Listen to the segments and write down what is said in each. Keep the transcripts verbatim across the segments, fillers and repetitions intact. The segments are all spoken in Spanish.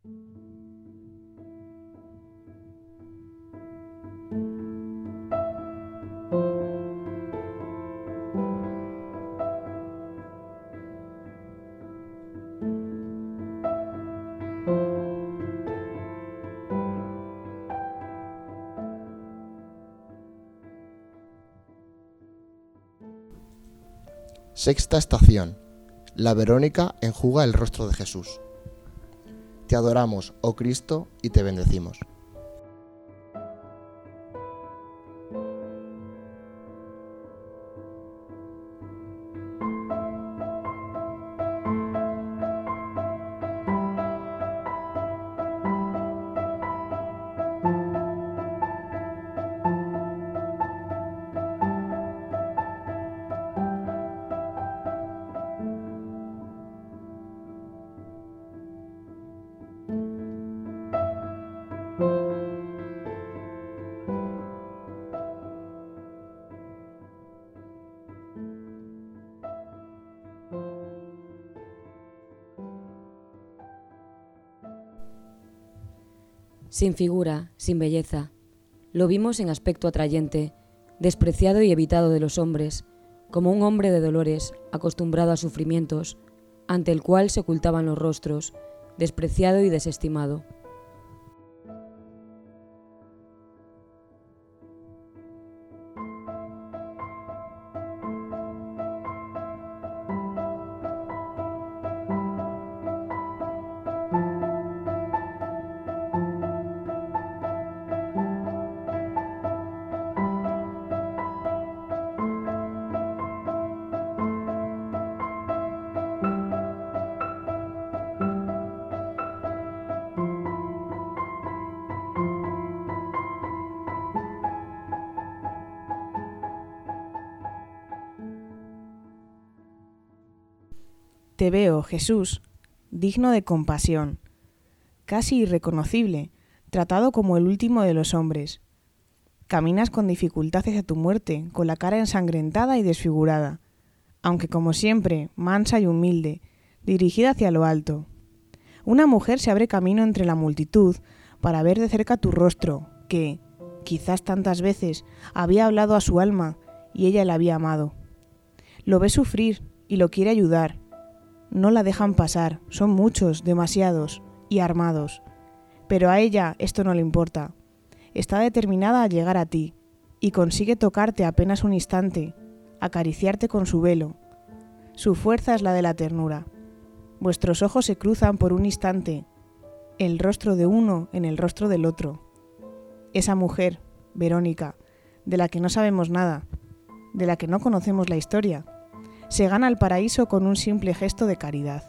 Sexta estación. La Verónica enjuga el rostro de Jesús. Te adoramos, oh Cristo, y te bendecimos. Sin figura, sin belleza. Lo vimos en aspecto atrayente, despreciado y evitado de los hombres, como un hombre de dolores, acostumbrado a sufrimientos, ante el cual se ocultaban los rostros, despreciado y desestimado. Te veo, Jesús, digno de compasión, casi irreconocible, tratado como el último de los hombres. Caminas con dificultad hacia tu muerte, con la cara ensangrentada y desfigurada, aunque como siempre, mansa y humilde, dirigida hacia lo alto. Una mujer se abre camino entre la multitud para ver de cerca tu rostro, que, quizás tantas veces, había hablado a su alma y ella la había amado. Lo ve sufrir y lo quiere ayudar. No la dejan pasar, son muchos, demasiados, y armados. Pero a ella esto no le importa. Está determinada a llegar a ti, y consigue tocarte apenas un instante, acariciarte con su velo. Su fuerza es la de la ternura. Vuestros ojos se cruzan por un instante, el rostro de uno en el rostro del otro. Esa mujer, Verónica, de la que no sabemos nada, de la que no conocemos la historia, se gana el paraíso con un simple gesto de caridad.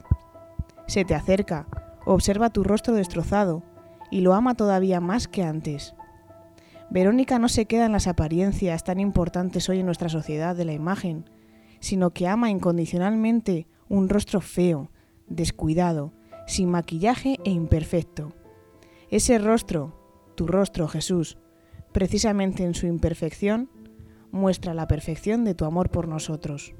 Se te acerca, observa tu rostro destrozado y lo ama todavía más que antes. Verónica no se queda en las apariencias tan importantes hoy en nuestra sociedad de la imagen, sino que ama incondicionalmente un rostro feo, descuidado, sin maquillaje e imperfecto. Ese rostro, tu rostro, Jesús, precisamente en su imperfección, muestra la perfección de tu amor por nosotros.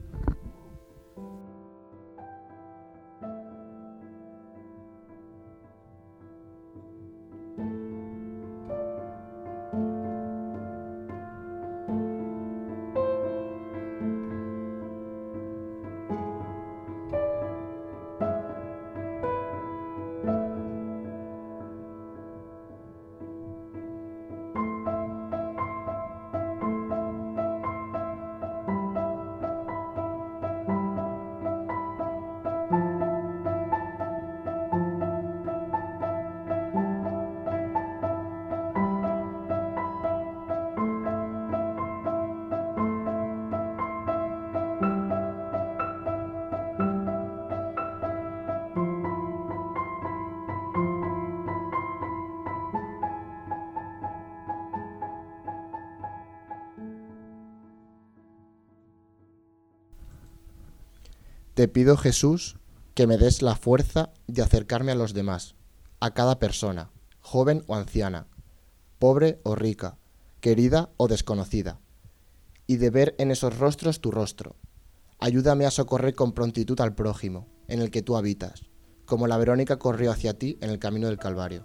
Te pido, Jesús, que me des la fuerza de acercarme a los demás, a cada persona, joven o anciana, pobre o rica, querida o desconocida, y de ver en esos rostros tu rostro. Ayúdame a socorrer con prontitud al prójimo, en el que tú habitas, como la Verónica corrió hacia ti en el camino del Calvario.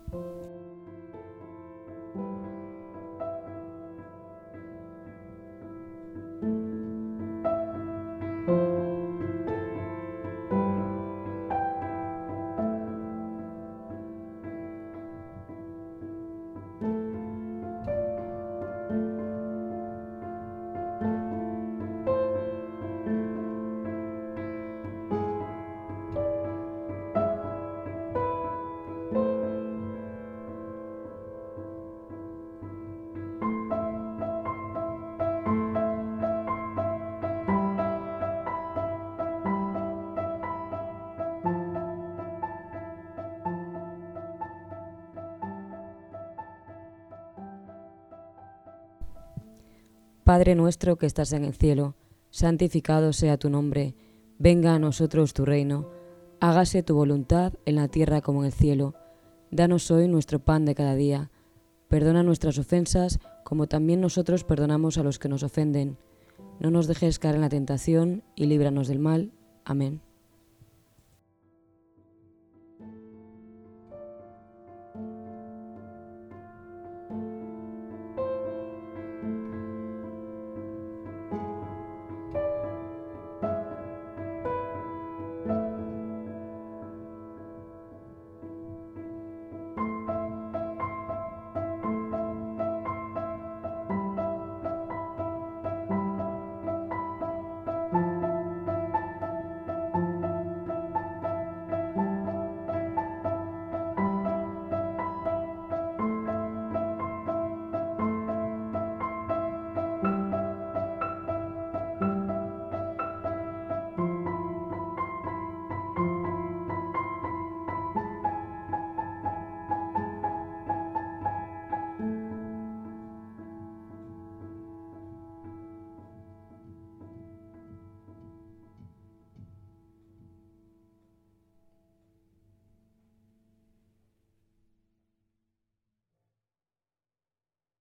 Padre nuestro que estás en el cielo, santificado sea tu nombre, venga a nosotros tu reino, hágase tu voluntad en la tierra como en el cielo. Danos hoy nuestro pan de cada día, perdona nuestras ofensas como también nosotros perdonamos a los que nos ofenden. No nos dejes caer en la tentación y líbranos del mal. Amén.